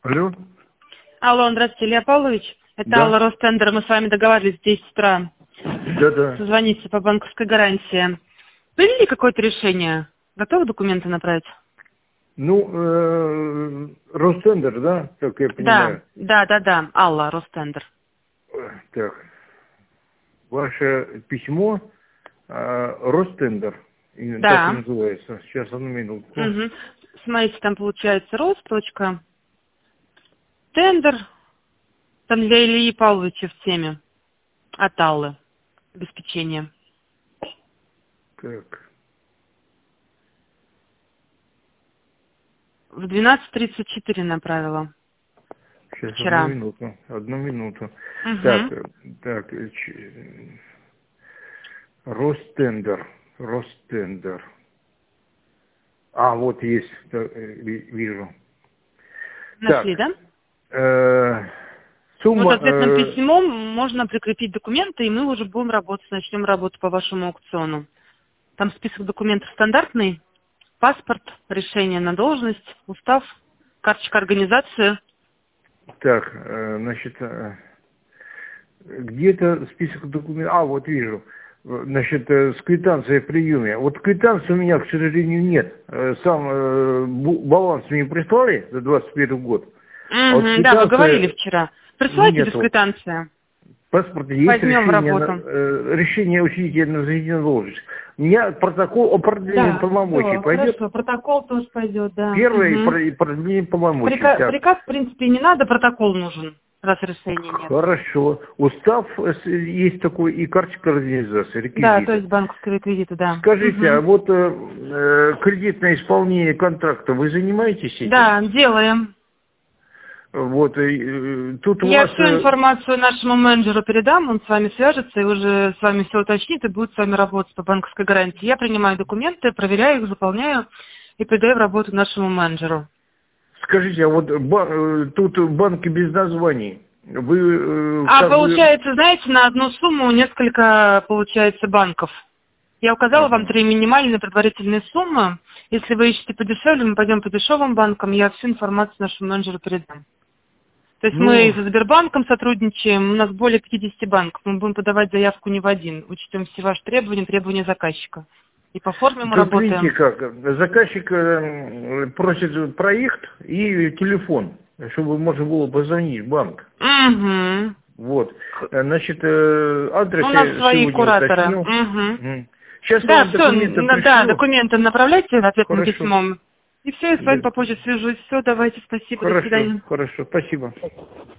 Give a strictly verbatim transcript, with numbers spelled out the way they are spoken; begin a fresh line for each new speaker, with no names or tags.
Алло.
Алло, здравствуйте, Илья Павлович. Это
Да.
Алла Ростендер. Мы с вами договаривались в десять утра.
Да-да.
Созвониться по банковской гарантии. Приняли какое-то решение? Готовы документы направить?
Ну, э, Ростендер, да, как я
Да,
понимаю?
да, да, да. Алла Ростендер.
Э, Так, ваше письмо э, Ростендер, и так и
Да.
называется. Сейчас, одну минутку.
Угу. Смотрите, там получается рост, точка, тендер, там для Ильи Павловича в теме. От Аллы. Обеспечение.
Так,
В двенадцать тридцать четыре направила.
сейчас, одну
Вчера.
минуту, одну минуту. Так,
Угу.
э, так, э, ч- Ростендер, Ростендер. А, вот есть, да, э, ви- вижу.
Нашли,
Так,
да?
э,
Вот
сумма,
ответным
э,
письмом можно прикрепить документы, и мы уже будем работать, начнем работу по вашему аукциону. Там список документов стандартный, паспорт, решение на должность, устав, карточка организации.
так, э, значит, э, где-то список документов, а, вот вижу, Э, значит, э, с квитанцией о приеме. Вот квитанции у меня, к сожалению, нет. Э, Сам э, бу- баланс мне прислали за двадцать первый год, а вот
Угу, да, вы говорили
квитанции
вчера. Присылайте без
нету.
квитанции.
В паспорте есть
Возьмем в
решение, на-
работу.
э, решение учителя на заведенную должность. У меня протокол о продлении
Да,
полномочий
все,
пойдет.
хорошо, протокол тоже пойдет, да.
Первое и
Угу.
про- и продление полномочий.
Приказ,
Так.
приказ, в принципе, не надо, протокол нужен, раз решения нет.
Хорошо. Устав э, с- есть такой и карточка организации,
Да, то
реквизиты.
есть банковские реквизиты, да.
Скажите, а
Угу.
вот э, э, кредитное исполнение контракта, вы занимаетесь этим?
Да, делаем.
Вот, э, э, тут у
Я
вас...
всю
э,
информацию нашему менеджеру передам, он с вами свяжется и уже с вами все уточнит и будет с вами работать по банковской гарантии. Я принимаю документы, проверяю их, заполняю и передаю в работу нашему менеджеру.
скажите, а вот ба- э, тут банки без названий. Вы э,
А
как бы...
получается, знаете, на одну сумму несколько, получается, банков. Я указала вам
Ага.
три минимальные предварительные суммы. Если вы ищете подешевле, мы пойдем по дешевым банкам, я всю информацию нашему менеджеру передам. То есть мы
Ну,
и со Сбербанком сотрудничаем, у нас более пятидесяти банков, мы будем подавать заявку не в один, учтем все ваши требования, требования заказчика. И по форме мы
тут видите
работаем.
как, заказчик э, просит проект и телефон, чтобы можно было позвонить в банк.
Угу.
Вот. Э, Значит, э, адрес
У нас
я
свои
сегодня
кураторы.
уточню.
Угу.
Мгм. Сейчас
Да,
вам документы
все, да,
пришлю.
документы направляйте ответным
Хорошо.
письмом. И все, я с
Да.
вами попозже свяжусь. Все, давайте, спасибо, до
Хорошо,
свидания.
хорошо. Спасибо.